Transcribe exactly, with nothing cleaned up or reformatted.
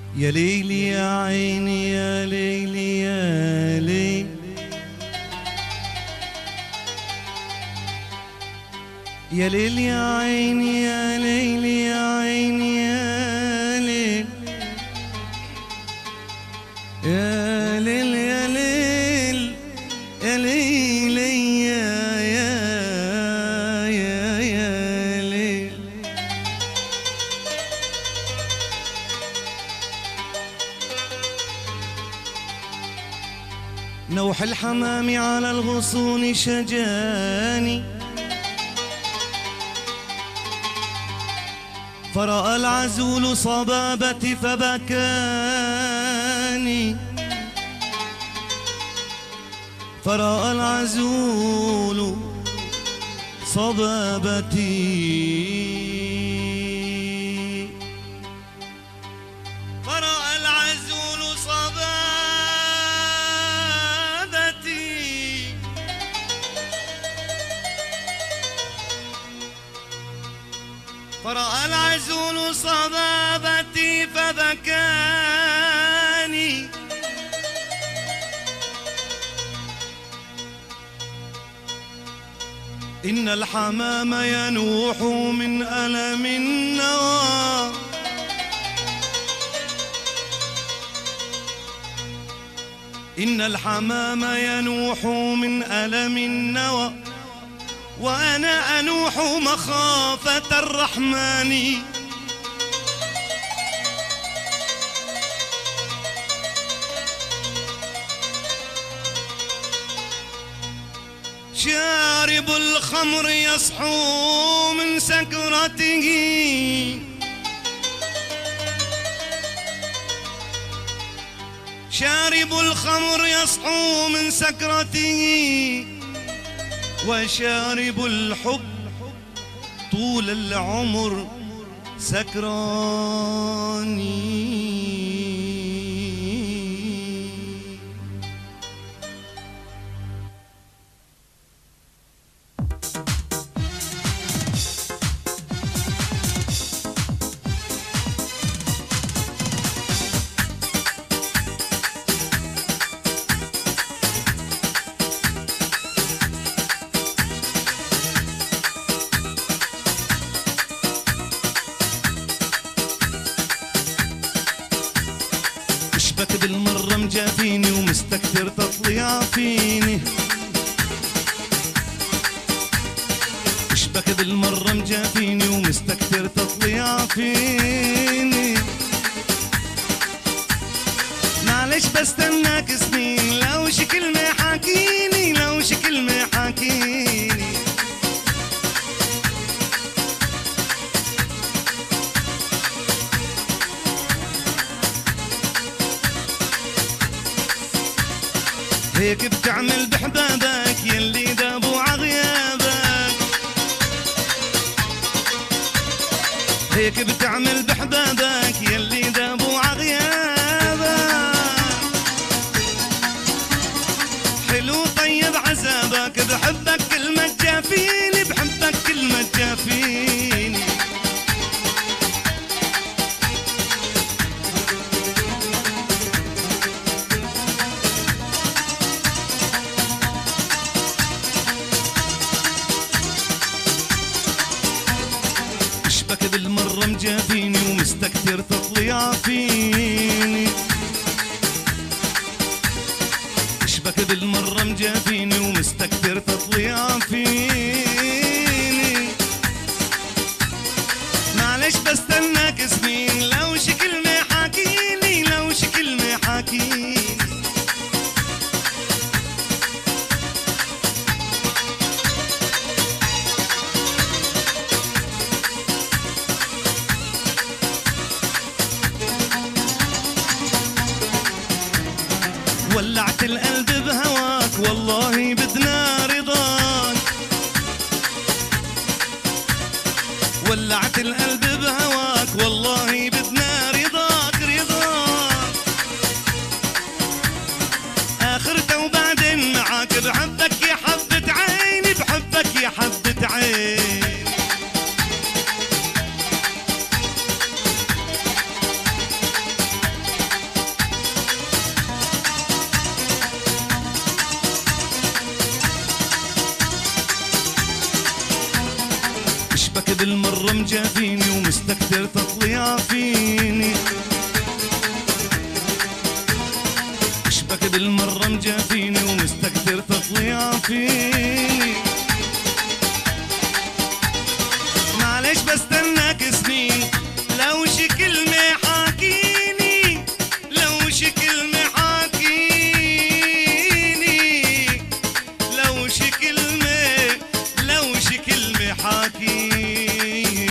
يا ليلي يا عيني يا ليلي يا ليل يا ليل يا عيني يا ليلي يا عيني يا ليل يا ليل يا ليل يا ليل يا يا يا يا ليل نوح الحمام على الغصون شجاني فرأى العزول صبابتي فبكاني فرأى العزول صبابتي فرأى العزول صبابتي فرأى العزول صبابتي فبكاني إن الحمام ينوح من ألم النوى إن الحمام ينوح من ألم النوى وأنا أنوح مخافة الرحمن شارب الخمر يصحو من سكرته شارب الخمر يصحو من سكرته وشارب الحب طول العمر سكراني اشبك بالمرة مجافيني ومستكثر تطلع فيني اشبك بالمرة مجافيني ومستكثر تطلع فيني معلش بستناك سنين لو شي كلمة حاكيني لو شي كلمة حاكيني هيك بتعمل بحبابك يلي دابوا عغيابك هيك بتعمل بحبابك يلي دابوا عغيابك حلو طيب عذابك بحبك كل ما تجافيني بحبك كل ما تجافيني اشبك بالمرة مجافيني ومستكثر تطلع فيني اشبك بالمرة مجافيني ومستكثر تطلع فيني معلش بستناك سنين لو شي كلمة حاكيني لو شي كلمة حاكيني ولعت القلب بهواك والله بدنا رضاك ولعت القلب بهواك والله بدنا رضاك رضاك آخرته وبعدين معاك بحبك يا حبة عيني بحبك يا حبة عيني مجافيني ومستكتر تطليافيني. اشبك بالمرة مجافيني ومستكتر تطليافيني.